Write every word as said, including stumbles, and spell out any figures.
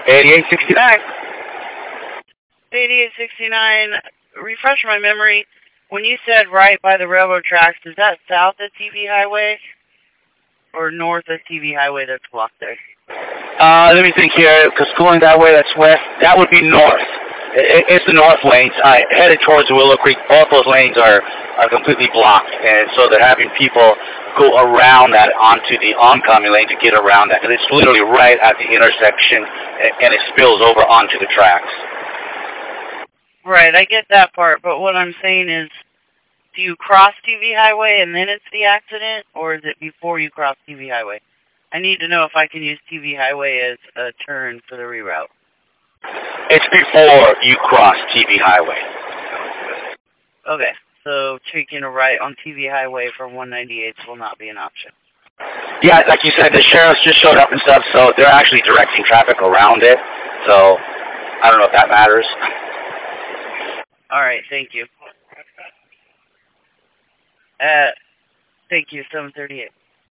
eighty-eight sixty-nine. eighty-eight sixty-nine, refresh my memory. When you said right by the railroad tracks, is that south of T V Highway or north of T V Highway that's blocked there? Uh, let me think here, because going that way, that's west. That would be north. It, it's the north lanes. I headed towards Willow Creek. Both those lanes are, are completely blocked, and so they're having people go around that onto the oncoming lane to get around that. And it's literally right at the intersection, and it spills over onto the tracks. Right, I get that part, but what I'm saying is, do you cross T V Highway and then it's the accident, or is it before you cross T V Highway? I need to know if I can use T V Highway as a turn for the reroute. It's before you cross T V Highway. Okay, so taking a right on T V Highway for one ninety-eight will not be an option. Yeah, like you said, the sheriffs just showed up and stuff, so they're actually directing traffic around it. So I don't know if that matters. All right, thank you. Uh, thank you, seven thirty-eight.